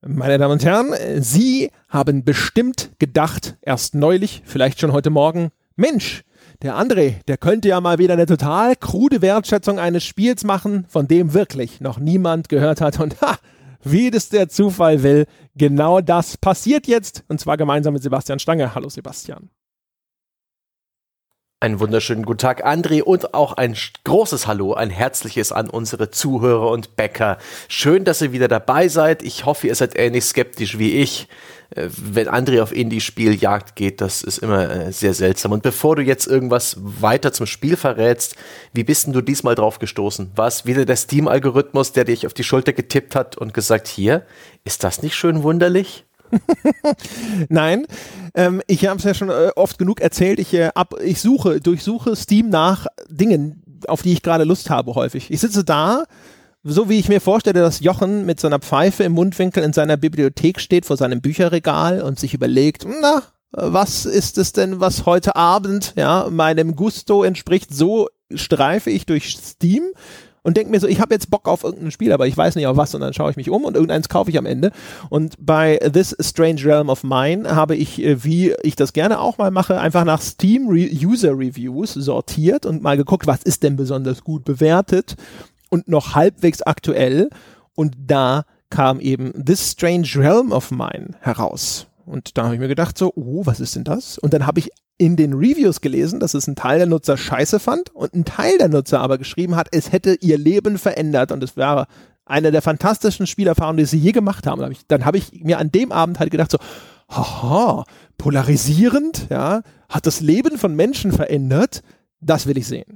Meine Damen und Herren, Sie haben bestimmt gedacht, erst neulich, vielleicht schon heute Morgen, Mensch, der André, der könnte ja mal wieder eine total krude Wertschätzung eines Spiels machen, von dem wirklich noch niemand gehört hat. Und wie das der Zufall will, genau das passiert jetzt. Und zwar gemeinsam mit Sebastian Stange. Hallo Sebastian. Einen wunderschönen guten Tag, André, und auch ein großes Hallo, ein herzliches an unsere Zuhörer und Bäcker. Schön, dass ihr wieder dabei seid. Ich hoffe, ihr seid ähnlich skeptisch wie ich. Wenn André auf Indie-Spieljagd geht, das ist immer sehr seltsam. Und bevor du jetzt irgendwas weiter zum Spiel verrätst, wie bist denn du diesmal drauf gestoßen? War es wieder der Steam-Algorithmus, der dich auf die Schulter getippt hat und gesagt, hier, ist das nicht schön wunderlich? Nein, ich habe es ja schon oft genug erzählt, ich durchsuche Steam nach Dingen, auf die ich gerade Lust habe häufig. Ich sitze da, so wie ich mir vorstelle, dass Jochen mit so einer Pfeife im Mundwinkel in seiner Bibliothek steht, vor seinem Bücherregal und sich überlegt, na, was ist es denn, was heute Abend meinem Gusto entspricht, so streife ich durch Steam und denke mir so, ich habe jetzt Bock auf irgendein Spiel, aber ich weiß nicht auf was, und dann schaue ich mich um und irgendeins kaufe ich am Ende. Und bei This Strange Realm of Mine habe ich, wie ich das gerne auch mal mache, einfach nach Steam User Reviews sortiert und mal geguckt, was ist denn besonders gut bewertet und noch halbwegs aktuell. Und da kam eben This Strange Realm of Mine heraus. Und da habe ich mir gedacht so, was ist denn das? Und dann habe ich in den Reviews gelesen, dass es ein Teil der Nutzer scheiße fand und ein Teil der Nutzer aber geschrieben hat, es hätte ihr Leben verändert und es wäre eine der fantastischen Spielerfahrungen, die sie je gemacht haben. Dann habe ich mir an dem Abend halt gedacht so, haha, polarisierend, hat das Leben von Menschen verändert, das will ich sehen.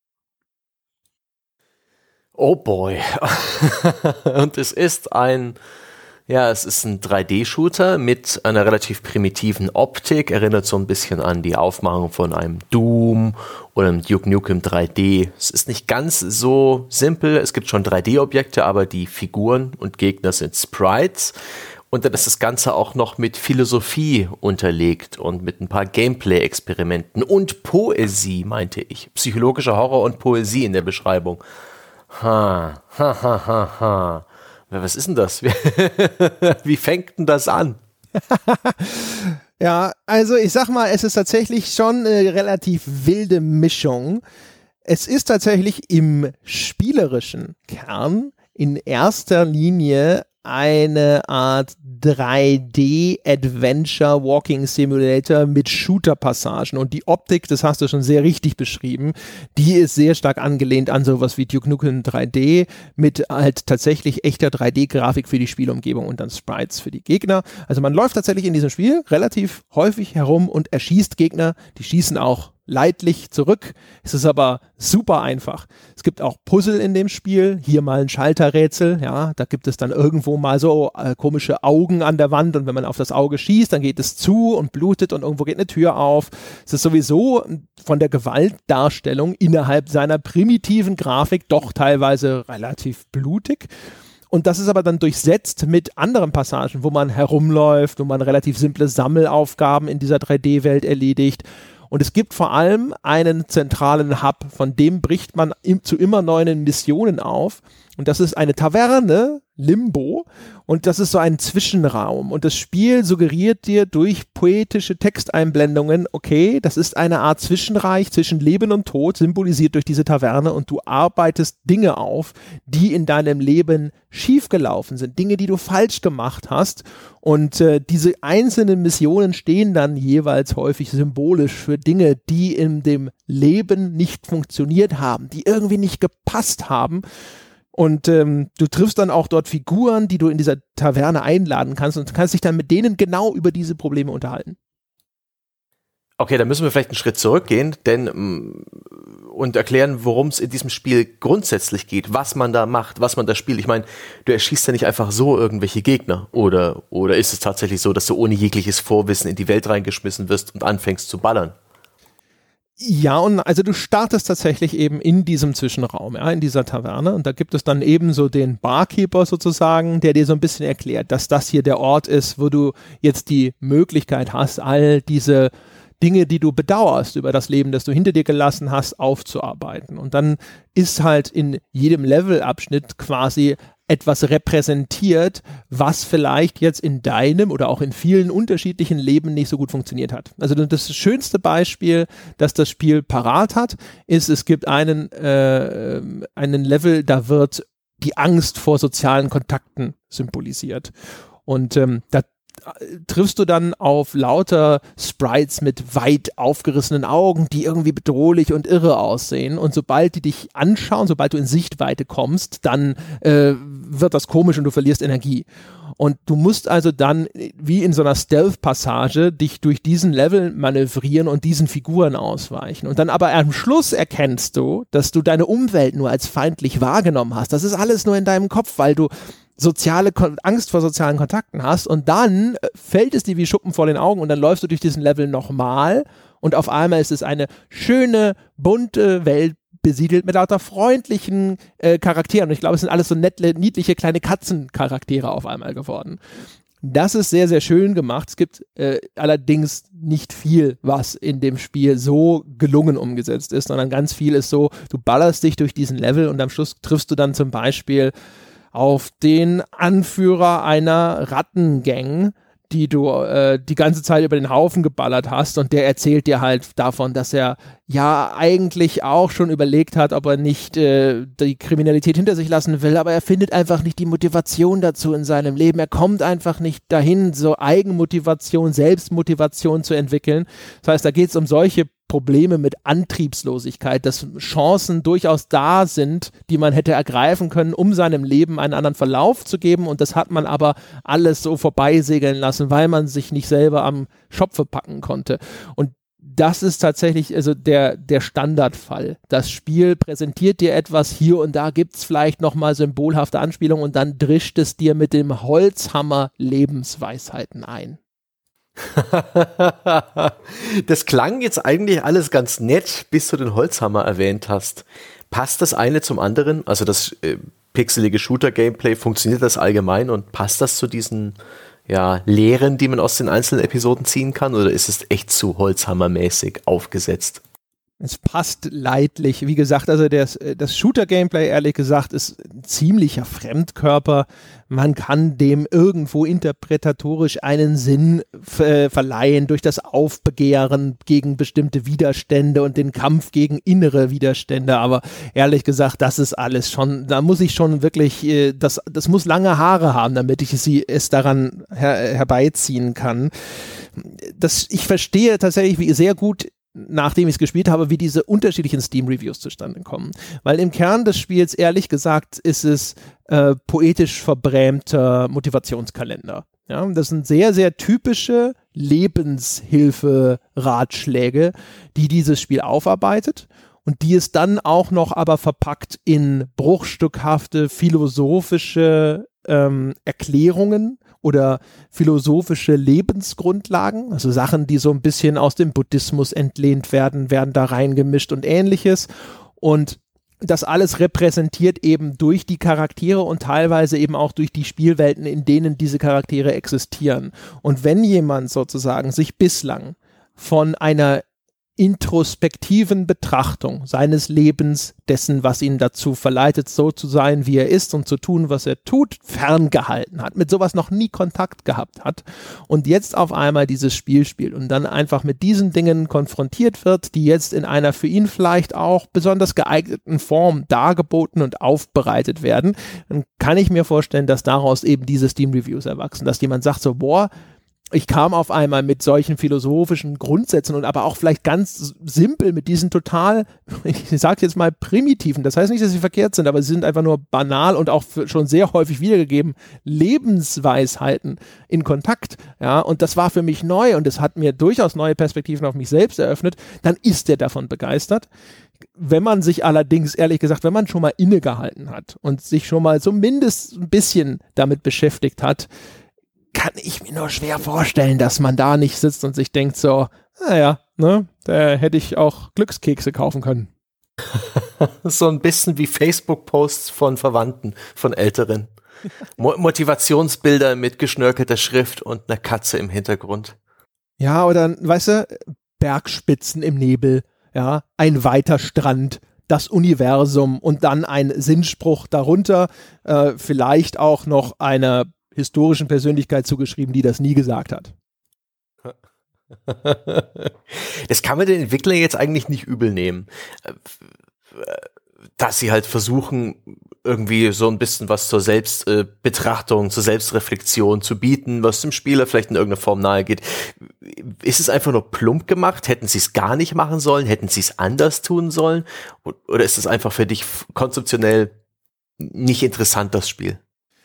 Oh boy. Und es ist ein 3D-Shooter mit einer relativ primitiven Optik, erinnert so ein bisschen an die Aufmachung von einem Doom oder einem Duke Nukem 3D. Es ist nicht ganz so simpel, es gibt schon 3D-Objekte, aber die Figuren und Gegner sind Sprites. Und dann ist das Ganze auch noch mit Philosophie unterlegt und mit ein paar Gameplay-Experimenten und Poesie, meinte ich. Psychologischer Horror und Poesie in der Beschreibung. Was ist denn das? Wie fängt denn das an? Ja, also ich sag mal, es ist tatsächlich schon eine relativ wilde Mischung. Es ist tatsächlich im spielerischen Kern in erster Linie eine Art 3D-Adventure Walking Simulator mit Shooter-Passagen, und die Optik, das hast du schon sehr richtig beschrieben, die ist sehr stark angelehnt an sowas wie Duke Nukem 3D mit halt tatsächlich echter 3D-Grafik für die Spielumgebung und dann Sprites für die Gegner. Also man läuft tatsächlich in diesem Spiel relativ häufig herum und erschießt Gegner, die schießen auch leidlich zurück. Es ist aber super einfach. Es gibt auch Puzzle in dem Spiel. Hier mal ein Schalterrätsel. Ja, da gibt es dann irgendwo mal so komische Augen an der Wand, und wenn man auf das Auge schießt, dann geht es zu und blutet und irgendwo geht eine Tür auf. Es ist sowieso von der Gewaltdarstellung innerhalb seiner primitiven Grafik doch teilweise relativ blutig. Und das ist aber dann durchsetzt mit anderen Passagen, wo man herumläuft, wo man relativ simple Sammelaufgaben in dieser 3D-Welt erledigt. Und es gibt vor allem einen zentralen Hub, von dem bricht man zu immer neuen Missionen auf. Und das ist eine Taverne, Limbo. Und das ist so ein Zwischenraum. Und das Spiel suggeriert dir durch poetische Texteinblendungen, okay, das ist eine Art Zwischenreich zwischen Leben und Tod, symbolisiert durch diese Taverne. Und du arbeitest Dinge auf, die in deinem Leben schiefgelaufen sind. Dinge, die du falsch gemacht hast. Und diese einzelnen Missionen stehen dann jeweils häufig symbolisch für Dinge, die in dem Leben nicht funktioniert haben, die irgendwie nicht gepasst haben. Und du triffst dann auch dort Figuren, die du in dieser Taverne einladen kannst, und kannst dich dann mit denen genau über diese Probleme unterhalten. Okay, dann müssen wir vielleicht einen Schritt zurückgehen, und erklären, worum es in diesem Spiel grundsätzlich geht, was man da macht, was man da spielt. Ich meine, du erschießt ja nicht einfach so irgendwelche Gegner, oder ist es tatsächlich so, dass du ohne jegliches Vorwissen in die Welt reingeschmissen wirst und anfängst zu ballern? Ja, und also du startest tatsächlich eben in diesem Zwischenraum, in dieser Taverne, und da gibt es dann eben so den Barkeeper sozusagen, der dir so ein bisschen erklärt, dass das hier der Ort ist, wo du jetzt die Möglichkeit hast, all diese Dinge, die du bedauerst über das Leben, das du hinter dir gelassen hast, aufzuarbeiten. Und dann ist halt in jedem Levelabschnitt quasi etwas repräsentiert, was vielleicht jetzt in deinem oder auch in vielen unterschiedlichen Leben nicht so gut funktioniert hat. Also das schönste Beispiel, das das Spiel parat hat, ist, es gibt einen Level, da wird die Angst vor sozialen Kontakten symbolisiert. Und da triffst du dann auf lauter Sprites mit weit aufgerissenen Augen, die irgendwie bedrohlich und irre aussehen. Und sobald die dich anschauen, sobald du in Sichtweite kommst, dann wird das komisch und du verlierst Energie. Und du musst also dann wie in so einer Stealth-Passage dich durch diesen Level manövrieren und diesen Figuren ausweichen. Und dann aber am Schluss erkennst du, dass du deine Umwelt nur als feindlich wahrgenommen hast. Das ist alles nur in deinem Kopf, weil du Angst vor sozialen Kontakten hast, und dann fällt es dir wie Schuppen vor den Augen und dann läufst du durch diesen Level nochmal und auf einmal ist es eine schöne, bunte Welt besiedelt mit lauter freundlichen Charakteren. Und ich glaube, es sind alles so nette, niedliche kleine Katzencharaktere auf einmal geworden. Das ist sehr, sehr schön gemacht. Es gibt allerdings nicht viel, was in dem Spiel so gelungen umgesetzt ist, sondern ganz viel ist so, du ballerst dich durch diesen Level und am Schluss triffst du dann zum Beispiel auf den Anführer einer Rattengang, die du die ganze Zeit über den Haufen geballert hast, und der erzählt dir halt davon, dass er ja eigentlich auch schon überlegt hat, ob er nicht die Kriminalität hinter sich lassen will, aber er findet einfach nicht die Motivation dazu in seinem Leben. Er kommt einfach nicht dahin, so Eigenmotivation, Selbstmotivation zu entwickeln. Das heißt, da geht es um solche Probleme mit Antriebslosigkeit, dass Chancen durchaus da sind, die man hätte ergreifen können, um seinem Leben einen anderen Verlauf zu geben, und das hat man aber alles so vorbeisegeln lassen, weil man sich nicht selber am Schopfe packen konnte. Und das ist tatsächlich also der Standardfall. Das Spiel präsentiert dir etwas, hier und da gibt es vielleicht nochmal symbolhafte Anspielungen und dann drischt es dir mit dem Holzhammer Lebensweisheiten ein. Das klang jetzt eigentlich alles ganz nett, bis du den Holzhammer erwähnt hast. Passt das eine zum anderen? Also das pixelige Shooter-Gameplay, funktioniert das allgemein und passt das zu diesen Lehren, die man aus den einzelnen Episoden ziehen kann, oder ist es echt zu Holzhammermäßig aufgesetzt? Es passt leidlich. Wie gesagt, also das Shooter-Gameplay, ehrlich gesagt, ist ein ziemlicher Fremdkörper. Man kann dem irgendwo interpretatorisch einen Sinn verleihen durch das Aufbegehren gegen bestimmte Widerstände und den Kampf gegen innere Widerstände. Aber ehrlich gesagt, das ist alles schon, da muss ich schon wirklich, das muss lange Haare haben, damit ich es daran herbeiziehen kann. Ich verstehe tatsächlich sehr gut, nachdem ich es gespielt habe, wie diese unterschiedlichen Steam-Reviews zustande kommen. Weil im Kern des Spiels, ehrlich gesagt, ist es poetisch verbrämter Motivationskalender. Ja, das sind sehr, sehr typische Lebenshilfe-Ratschläge, die dieses Spiel aufarbeitet und die es dann auch noch aber verpackt in bruchstückhafte philosophische Erklärungen oder philosophische Lebensgrundlagen, also Sachen, die so ein bisschen aus dem Buddhismus entlehnt werden da reingemischt und ähnliches. Und das alles repräsentiert eben durch die Charaktere und teilweise eben auch durch die Spielwelten, in denen diese Charaktere existieren. Und wenn jemand sozusagen sich bislang von einer introspektiven Betrachtung seines Lebens, dessen, was ihn dazu verleitet, so zu sein, wie er ist und zu tun, was er tut, ferngehalten hat, mit sowas noch nie Kontakt gehabt hat und jetzt auf einmal dieses Spiel spielt und dann einfach mit diesen Dingen konfrontiert wird, die jetzt in einer für ihn vielleicht auch besonders geeigneten Form dargeboten und aufbereitet werden, dann kann ich mir vorstellen, dass daraus eben diese Steam-Reviews erwachsen, dass jemand sagt so, boah, ich kam auf einmal mit solchen philosophischen Grundsätzen und aber auch vielleicht ganz simpel mit diesen total, ich sage jetzt mal primitiven, das heißt nicht, dass sie verkehrt sind, aber sie sind einfach nur banal und auch schon sehr häufig wiedergegeben, Lebensweisheiten in Kontakt, ja, und das war für mich neu und es hat mir durchaus neue Perspektiven auf mich selbst eröffnet, dann ist der davon begeistert. Wenn man sich allerdings, ehrlich gesagt, wenn man schon mal innegehalten hat und sich schon mal zumindest ein bisschen damit beschäftigt hat, kann ich mir nur schwer vorstellen, dass man da nicht sitzt und sich denkt so, naja, ne, da hätte ich auch Glückskekse kaufen können. So ein bisschen wie Facebook-Posts von Verwandten, von Älteren. Motivationsbilder mit geschnörkelter Schrift und einer Katze im Hintergrund. Ja, oder, weißt du, Bergspitzen im Nebel, ja, ein weiter Strand, das Universum und dann ein Sinnspruch darunter, vielleicht auch noch einer historischen Persönlichkeit zugeschrieben, die das nie gesagt hat. Das kann man den Entwicklern jetzt eigentlich nicht übel nehmen, dass sie halt versuchen, irgendwie so ein bisschen was zur Selbstbetrachtung, zur Selbstreflexion zu bieten, was dem Spieler vielleicht in irgendeiner Form nahe geht. Ist es einfach nur plump gemacht? Hätten sie es gar nicht machen sollen? Hätten sie es anders tun sollen? Oder ist es einfach für dich konzeptionell nicht interessant, das Spiel?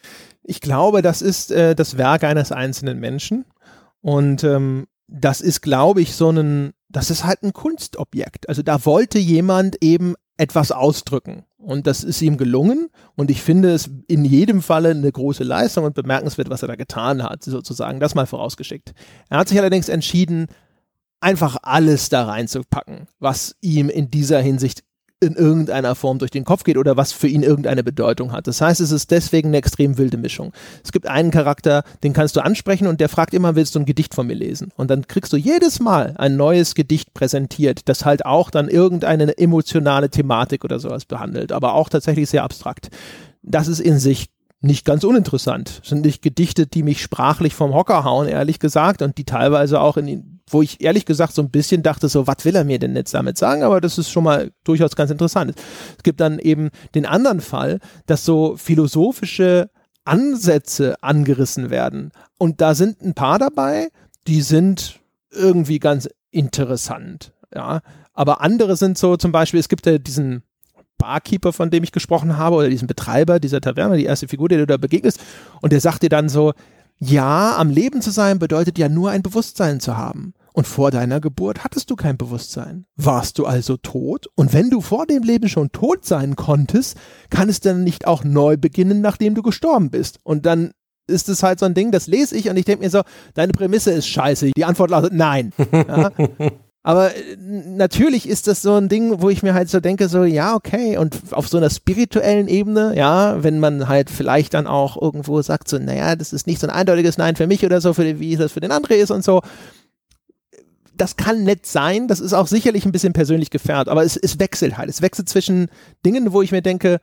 Ich glaube, das ist das Werk eines einzelnen Menschen und das ist, glaube ich, das ist halt ein Kunstobjekt. Also da wollte jemand eben etwas ausdrücken und das ist ihm gelungen und ich finde es in jedem Falle eine große Leistung und bemerkenswert, was er da getan hat, sozusagen, das mal vorausgeschickt. Er hat sich allerdings entschieden, einfach alles da reinzupacken, was ihm in dieser Hinsicht in irgendeiner Form durch den Kopf geht oder was für ihn irgendeine Bedeutung hat. Das heißt, es ist deswegen eine extrem wilde Mischung. Es gibt einen Charakter, den kannst du ansprechen und der fragt immer, willst du ein Gedicht von mir lesen? Und dann kriegst du jedes Mal ein neues Gedicht präsentiert, das halt auch dann irgendeine emotionale Thematik oder sowas behandelt, aber auch tatsächlich sehr abstrakt. Das ist in sich nicht ganz uninteressant. Das sind nicht Gedichte, die mich sprachlich vom Hocker hauen, ehrlich gesagt, und die teilweise auch wo ich ehrlich gesagt so ein bisschen dachte, so, was will er mir denn jetzt damit sagen? Aber das ist schon mal durchaus ganz interessant. Es gibt dann eben den anderen Fall, dass so philosophische Ansätze angerissen werden. Und da sind ein paar dabei, die sind irgendwie ganz interessant. Ja, aber andere sind so zum Beispiel, es gibt ja diesen Barkeeper, von dem ich gesprochen habe, oder diesen Betreiber dieser Taverne, die erste Figur, der du da begegnest, und der sagt dir dann so, ja, am Leben zu sein bedeutet ja nur ein Bewusstsein zu haben. Und vor deiner Geburt hattest du kein Bewusstsein. Warst du also tot? Und wenn du vor dem Leben schon tot sein konntest, kann es dann nicht auch neu beginnen, nachdem du gestorben bist? Und dann ist es halt so ein Ding, das lese ich und ich denke mir so, deine Prämisse ist scheiße. Die Antwort lautet nein. Ja? Aber natürlich ist das so ein Ding, wo ich mir halt so denke, so, ja, okay, und auf so einer spirituellen Ebene, ja, wenn man halt vielleicht dann auch irgendwo sagt, so, naja, das ist nicht so ein eindeutiges Nein für mich oder so, wie das für den André ist und so. Das kann nett sein, das ist auch sicherlich ein bisschen persönlich gefärbt, aber es wechselt halt. Es wechselt zwischen Dingen, wo ich mir denke,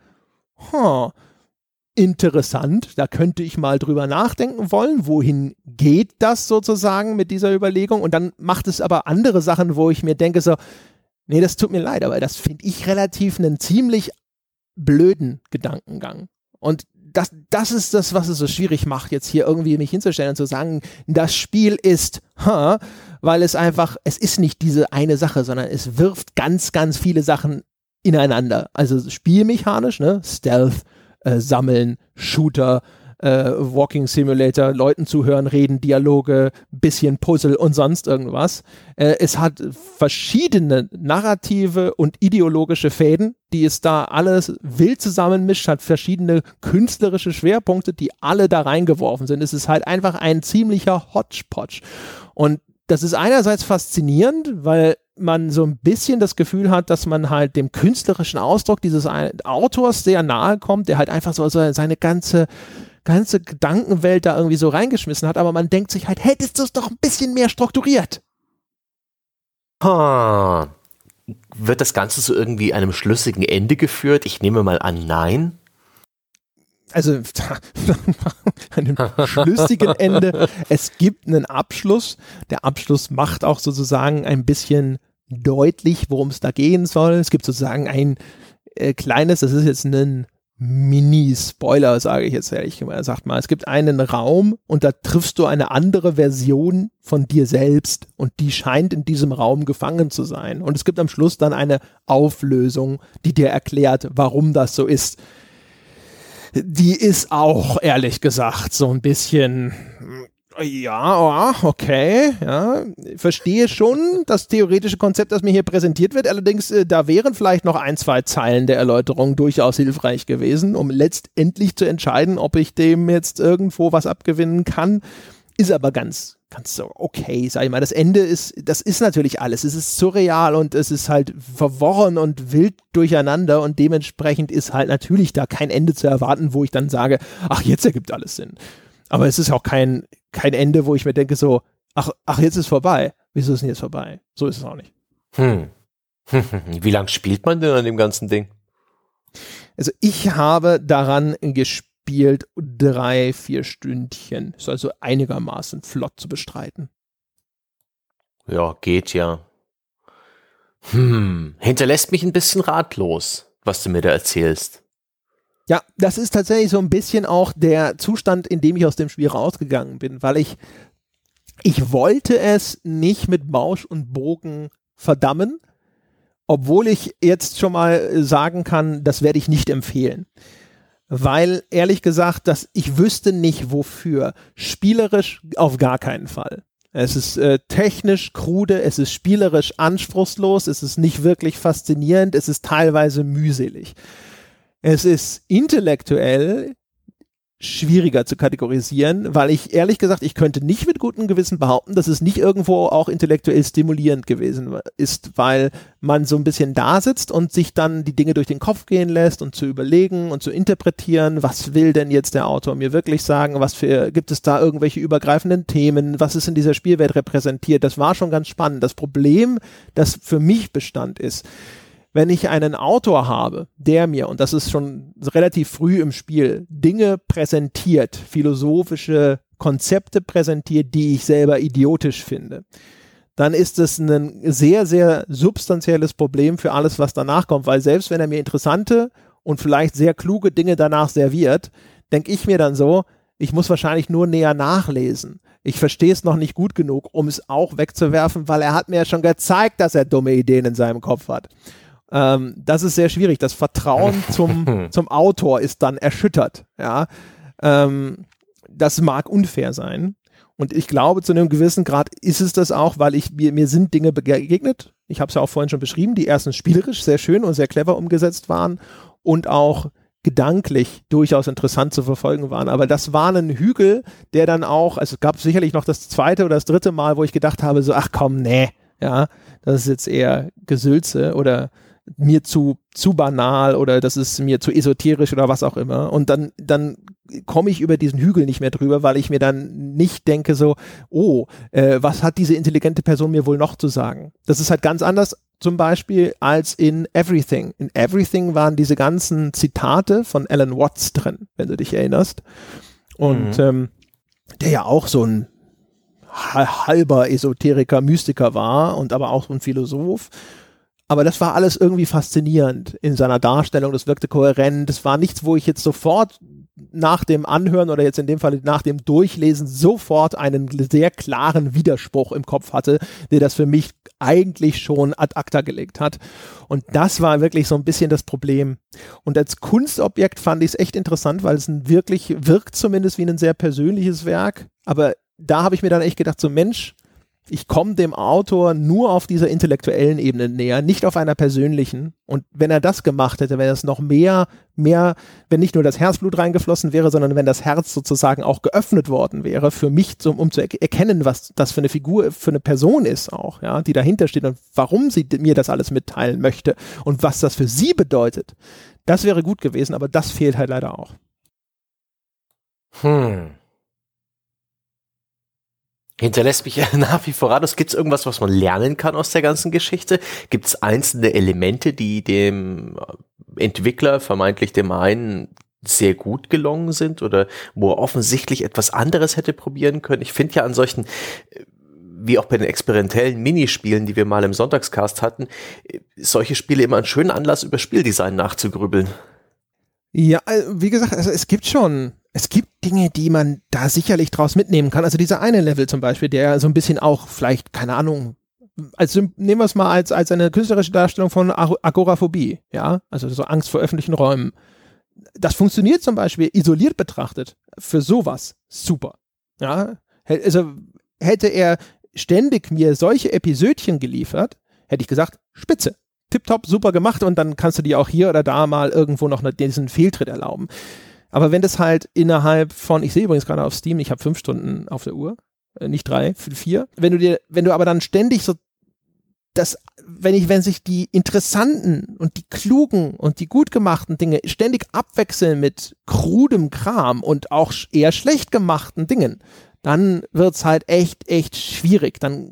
interessant, da könnte ich mal drüber nachdenken wollen, wohin geht das sozusagen mit dieser Überlegung, und dann macht es aber andere Sachen, wo ich mir denke so, nee, das tut mir leid, aber das finde ich relativ einen ziemlich blöden Gedankengang. Und das ist das, was es so schwierig macht, jetzt hier irgendwie mich hinzustellen und zu sagen, das Spiel ist, weil es ist nicht diese eine Sache, sondern es wirft ganz, ganz viele Sachen ineinander. Also spielmechanisch, ne, Stealth, Sammeln, Shooter, Walking Simulator, Leuten zuhören, reden, Dialoge, bisschen Puzzle und sonst irgendwas. Es hat verschiedene narrative und ideologische Fäden, die es da alles wild zusammenmischt, hat verschiedene künstlerische Schwerpunkte, die alle da reingeworfen sind. Es ist halt einfach ein ziemlicher Hodgepodge. Und das ist einerseits faszinierend, weil man so ein bisschen das Gefühl hat, dass man halt dem künstlerischen Ausdruck dieses Autors sehr nahe kommt, der halt einfach so seine ganze Gedankenwelt da irgendwie so reingeschmissen hat, aber man denkt sich halt, hättest du es doch ein bisschen mehr strukturiert. Wird das Ganze so irgendwie einem schlüssigen Ende geführt? Ich nehme mal an, nein. Also einem schlüssigen Ende. Es gibt einen Abschluss. Der Abschluss macht auch sozusagen ein bisschen deutlich, worum es da gehen soll. Es gibt sozusagen ein kleines, das ist jetzt ein Mini-Spoiler, sage ich jetzt ehrlich gesagt mal. Es gibt einen Raum und da triffst du eine andere Version von dir selbst und die scheint in diesem Raum gefangen zu sein. Und es gibt am Schluss dann eine Auflösung, die dir erklärt, warum das so ist. Die ist auch, ehrlich gesagt, so ein bisschen, ja, okay, ja, verstehe schon das theoretische Konzept, das mir hier präsentiert wird, allerdings, da wären vielleicht noch 1, 2 Zeilen der Erläuterung durchaus hilfreich gewesen, um letztendlich zu entscheiden, ob ich dem jetzt irgendwo was abgewinnen kann, ist aber ganz so okay, sag ich mal. Das Ende das ist natürlich alles. Es ist surreal und es ist halt verworren und wild durcheinander und dementsprechend ist halt natürlich da kein Ende zu erwarten, wo ich dann sage, ach, jetzt ergibt alles Sinn. Aber es ist auch kein Ende, wo ich mir denke so, ach, jetzt ist vorbei. wieso ist denn jetzt vorbei? So ist es auch nicht. Wie lange spielt man denn an dem ganzen Ding? Also ich habe daran gespielt 3-4 Stündchen. Ist also einigermaßen flott zu bestreiten. Ja, geht ja. Hinterlässt mich ein bisschen ratlos, was du mir da erzählst. Ja, das ist tatsächlich so ein bisschen auch der Zustand, in dem ich aus dem Spiel rausgegangen bin, weil ich wollte es nicht mit Bausch und Bogen verdammen, obwohl ich jetzt schon mal sagen kann, das werde ich nicht empfehlen. Weil, ehrlich gesagt, ich wüsste nicht wofür. Spielerisch auf gar keinen Fall. Es ist technisch krude, es ist spielerisch anspruchslos, es ist nicht wirklich faszinierend, es ist teilweise mühselig. Es ist intellektuell schwieriger zu kategorisieren, weil ich ehrlich gesagt, ich könnte nicht mit gutem Gewissen behaupten, dass es nicht irgendwo auch intellektuell stimulierend gewesen ist, weil man so ein bisschen da sitzt und sich dann die Dinge durch den Kopf gehen lässt und zu überlegen und zu interpretieren, was will denn jetzt der Autor mir wirklich sagen, gibt es da irgendwelche übergreifenden Themen, was ist in dieser Spielwelt repräsentiert, das war schon ganz spannend. Das Problem, das für mich bestand, ist, wenn ich einen Autor habe, der mir, und das ist schon relativ früh im Spiel, Dinge präsentiert, philosophische Konzepte präsentiert, die ich selber idiotisch finde, dann ist es ein sehr, sehr substanzielles Problem für alles, was danach kommt, weil selbst wenn er mir interessante und vielleicht sehr kluge Dinge danach serviert, denke ich mir dann so, ich muss wahrscheinlich nur näher nachlesen. Ich verstehe es noch nicht gut genug, um es auch wegzuwerfen, weil er hat mir ja schon gezeigt, dass er dumme Ideen in seinem Kopf hat. Das ist sehr schwierig. Das Vertrauen zum Autor ist dann erschüttert. Ja? Das mag unfair sein. Und ich glaube, zu einem gewissen Grad ist es das auch, weil mir sind Dinge begegnet. Ich habe es ja auch vorhin schon beschrieben, die erstens spielerisch sehr schön und sehr clever umgesetzt waren und auch gedanklich durchaus interessant zu verfolgen waren. Aber das war ein Hügel, der dann auch, also es gab sicherlich noch das zweite oder das dritte Mal, wo ich gedacht habe, so, ach komm, nee, ja, das ist jetzt eher Gesülze oder mir zu banal oder das ist mir zu esoterisch oder was auch immer. Und dann komme ich über diesen Hügel nicht mehr drüber, weil ich mir dann nicht denke so, was hat diese intelligente Person mir wohl noch zu sagen? Das ist halt ganz anders zum Beispiel als in Everything. In Everything waren diese ganzen Zitate von Alan Watts drin, wenn du dich erinnerst. Und der ja auch so ein halber Esoteriker, Mystiker war und aber auch so ein Philosoph. Aber das war alles irgendwie faszinierend in seiner Darstellung, das wirkte kohärent, das war nichts, wo ich jetzt sofort nach dem Anhören oder jetzt in dem Fall nach dem Durchlesen sofort einen sehr klaren Widerspruch im Kopf hatte, der das für mich eigentlich schon ad acta gelegt hat. Und das war wirklich so ein bisschen das Problem. Und als Kunstobjekt fand ich es echt interessant, weil es wirkt zumindest wie ein sehr persönliches Werk, aber da habe ich mir dann echt gedacht, so Mensch, ich komme dem Autor nur auf dieser intellektuellen Ebene näher, nicht auf einer persönlichen. Und wenn er das gemacht hätte, wenn es noch mehr, wenn nicht nur das Herzblut reingeflossen wäre, sondern wenn das Herz sozusagen auch geöffnet worden wäre, für mich, um zu erkennen, was das für eine Figur, für eine Person ist auch, ja, die dahinter steht und warum sie mir das alles mitteilen möchte und was das für sie bedeutet. Das wäre gut gewesen, aber das fehlt halt leider auch. Hinterlässt mich nach wie vor ratlos. Gibt es irgendwas, was man lernen kann aus der ganzen Geschichte? Gibt es einzelne Elemente, die dem Entwickler, vermeintlich dem einen, sehr gut gelungen sind oder wo er offensichtlich etwas anderes hätte probieren können? Ich finde ja an solchen, wie auch bei den experimentellen Minispielen, die wir mal im Sonntagscast hatten, solche Spiele immer einen schönen Anlass, über Spieldesign nachzugrübeln. Ja, wie gesagt, also es gibt Dinge, die man da sicherlich draus mitnehmen kann. Also dieser eine Level zum Beispiel, der so ein bisschen auch vielleicht, keine Ahnung, nehmen wir es mal als eine künstlerische Darstellung von Agoraphobie, ja, also so Angst vor öffentlichen Räumen. Das funktioniert zum Beispiel isoliert betrachtet für sowas super, ja. Also hätte er ständig mir solche Episödchen geliefert, hätte ich gesagt, spitze. Tipptopp, super gemacht und dann kannst du dir auch hier oder da mal irgendwo noch diesen Fehltritt erlauben. Aber wenn das halt innerhalb von, ich sehe übrigens gerade auf Steam, ich habe 5 Stunden auf der Uhr, nicht 3, 4. Wenn du aber dann ständig so wenn sich die interessanten und die klugen und die gut gemachten Dinge ständig abwechseln mit krudem Kram und auch eher schlecht gemachten Dingen, dann wird's halt echt schwierig. Dann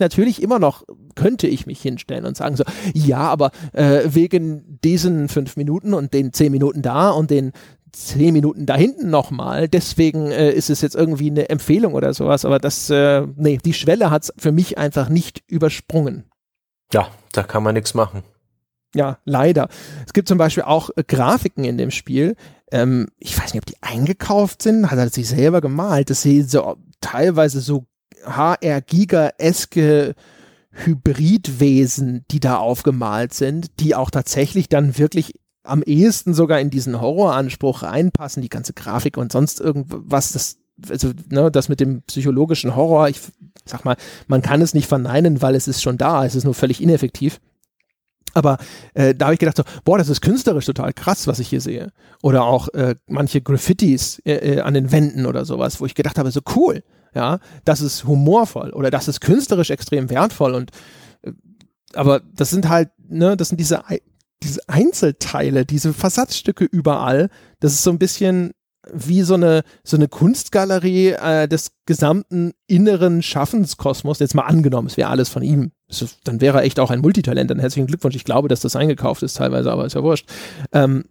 könnte ich mich hinstellen und sagen so, ja, aber wegen diesen 5 Minuten und den 10 Minuten da und den 10 Minuten da hinten nochmal, deswegen ist es jetzt irgendwie eine Empfehlung oder sowas, aber die Schwelle hat's für mich einfach nicht übersprungen. Ja, da kann man nichts machen. Ja, leider. Es gibt zum Beispiel auch Grafiken in dem Spiel. Ich weiß nicht, ob die eingekauft sind, hat er sich selber gemalt. Das sehen so teilweise so HR-Giga-eske Hybridwesen, die da aufgemalt sind, die auch tatsächlich dann wirklich am ehesten sogar in diesen Horroranspruch reinpassen, die ganze Grafik und sonst irgendwas, das mit dem psychologischen Horror, ich sag mal, man kann es nicht verneinen, weil es ist schon da, es ist nur völlig ineffektiv. Aber da habe ich gedacht so, boah, das ist künstlerisch total krass, was ich hier sehe. Oder auch manche Graffitis an den Wänden oder sowas, wo ich gedacht habe, so cool, ja, das ist humorvoll oder das ist künstlerisch extrem wertvoll und aber das sind halt, das sind diese Einzelteile, diese Versatzstücke überall, das ist so ein bisschen wie so eine Kunstgalerie des gesamten inneren Schaffenskosmos, jetzt mal angenommen, es wäre alles von ihm. Dann wäre er echt auch ein Multitalent, dann herzlichen Glückwunsch. Ich glaube, dass das eingekauft ist teilweise, aber ist ja wurscht. Dann,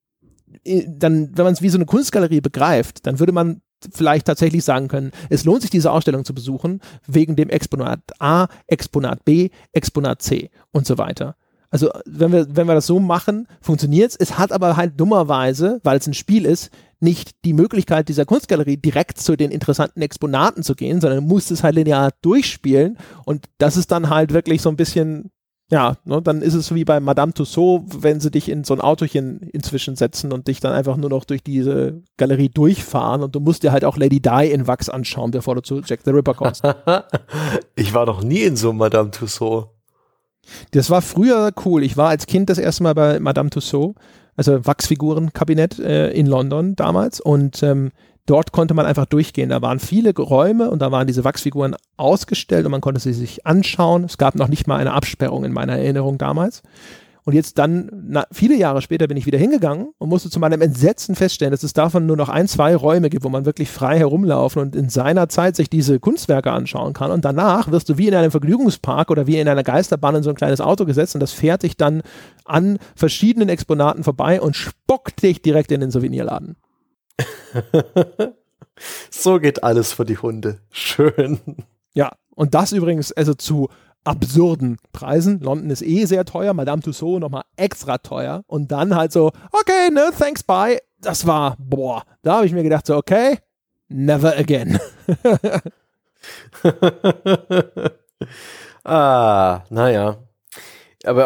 wenn man es wie so eine Kunstgalerie begreift, dann würde man vielleicht tatsächlich sagen können, es lohnt sich, diese Ausstellung zu besuchen, wegen dem Exponat A, Exponat B, Exponat C und so weiter. Also wenn wir das so machen, funktioniert's. Es hat aber halt dummerweise, weil es ein Spiel ist, nicht die Möglichkeit dieser Kunstgalerie direkt zu den interessanten Exponaten zu gehen, sondern muss es halt linear durchspielen und das ist dann halt wirklich so ein bisschen, ja, dann ist es wie bei Madame Tussauds, wenn sie dich in so ein Autochen inzwischen setzen und dich dann einfach nur noch durch diese Galerie durchfahren und du musst dir halt auch Lady Di in Wachs anschauen, bevor du zu Jack the Ripper kommst. Ich war noch nie in so Madame Tussauds. Das war früher cool. Ich war als Kind das erste Mal bei Madame Tussauds, also Wachsfigurenkabinett in London damals und dort konnte man einfach durchgehen. Da waren viele Räume und da waren diese Wachsfiguren ausgestellt und man konnte sie sich anschauen. Es gab noch nicht mal eine Absperrung in meiner Erinnerung damals. Und jetzt dann, viele Jahre später bin ich wieder hingegangen und musste zu meinem Entsetzen feststellen, dass es davon nur noch 1-2 Räume gibt, wo man wirklich frei herumlaufen und in seiner Zeit sich diese Kunstwerke anschauen kann. Und danach wirst du wie in einem Vergnügungspark oder wie in einer Geisterbahn in so ein kleines Auto gesetzt und das fährt dich dann an verschiedenen Exponaten vorbei und spuckt dich direkt in den Souvenirladen. So geht alles für die Hunde. Schön. Ja, und das übrigens also zu absurden Preisen. London ist sehr teuer, Madame Tussauds nochmal extra teuer und dann halt so, okay, no thanks, bye. Das war, da habe ich mir gedacht so, okay, never again. Naja. Aber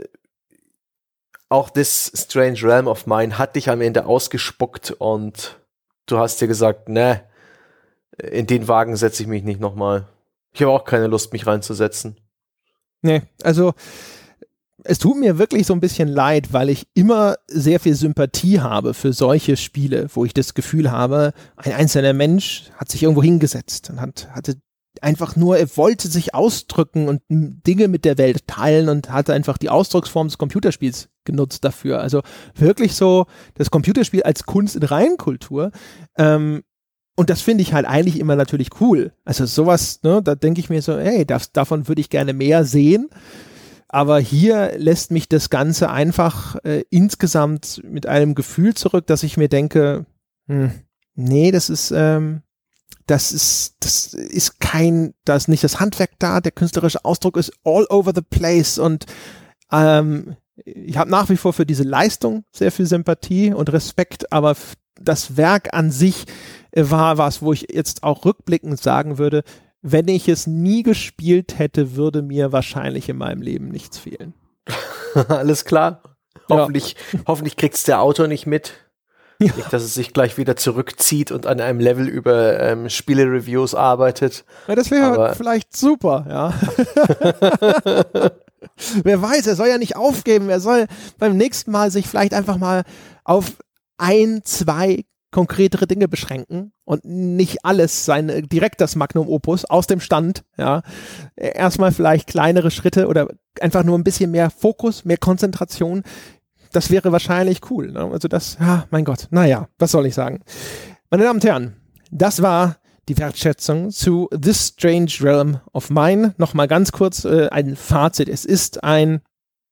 auch this Strange Realm of Mine hat dich am Ende ausgespuckt und du hast dir gesagt, ne, in den Wagen setze ich mich nicht nochmal. Ich habe auch keine Lust, mich reinzusetzen. Nee, also es tut mir wirklich so ein bisschen leid, weil ich immer sehr viel Sympathie habe für solche Spiele, wo ich das Gefühl habe, ein einzelner Mensch hat sich irgendwo hingesetzt und hatte einfach nur, er wollte sich ausdrücken und Dinge mit der Welt teilen und hatte einfach die Ausdrucksform des Computerspiels genutzt dafür. Also wirklich so das Computerspiel als Kunst in Reinkultur. Und das finde ich halt eigentlich immer natürlich cool. Also sowas, da denke ich mir so, hey, davon würde ich gerne mehr sehen. Aber hier lässt mich das Ganze einfach insgesamt mit einem Gefühl zurück, dass ich mir denke, nee, das ist nicht das Handwerk da, der künstlerische Ausdruck ist all over the place und ich habe nach wie vor für diese Leistung sehr viel Sympathie und Respekt, aber das Werk an sich war was, wo ich jetzt auch rückblickend sagen würde, wenn ich es nie gespielt hätte, würde mir wahrscheinlich in meinem Leben nichts fehlen. Alles klar. Hoffentlich kriegt's der Autor nicht mit. Ja. Nicht, dass es sich gleich wieder zurückzieht und an einem Level über Spiele-Reviews arbeitet. Ja, das wäre vielleicht super, ja. Wer weiß, er soll ja nicht aufgeben. Er soll beim nächsten Mal sich vielleicht einfach mal auf 1-2 konkretere Dinge beschränken und nicht alles direkt das Magnum Opus aus dem Stand, ja. Erstmal vielleicht kleinere Schritte oder einfach nur ein bisschen mehr Fokus, mehr Konzentration. Das wäre wahrscheinlich cool, ne? Also mein Gott, naja, was soll ich sagen? Meine Damen und Herren, das war die Wertschätzung zu This Strange Realm of Mine. Nochmal ganz kurz ein Fazit. Es ist eine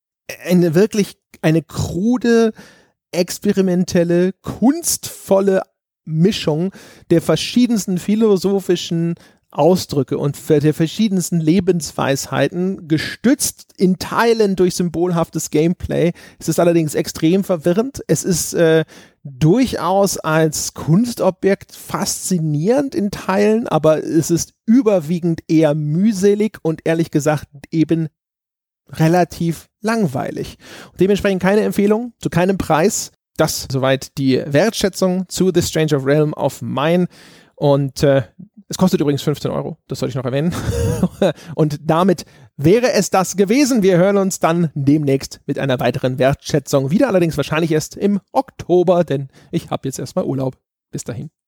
krude, experimentelle, kunstvolle Mischung der verschiedensten philosophischen Ausdrücke und der verschiedensten Lebensweisheiten, gestützt in Teilen durch symbolhaftes Gameplay. Es ist allerdings extrem verwirrend. Es ist durchaus als Kunstobjekt faszinierend in Teilen, aber es ist überwiegend eher mühselig und ehrlich gesagt eben relativ langweilig. Und dementsprechend keine Empfehlung, zu keinem Preis. Das soweit die Wertschätzung zu The Strange Realm of Mine. Und es kostet übrigens 15 €, das sollte ich noch erwähnen. Und damit wäre es das gewesen. Wir hören uns dann demnächst mit einer weiteren Wertschätzung wieder, allerdings wahrscheinlich erst im Oktober, denn ich habe jetzt erstmal Urlaub. Bis dahin.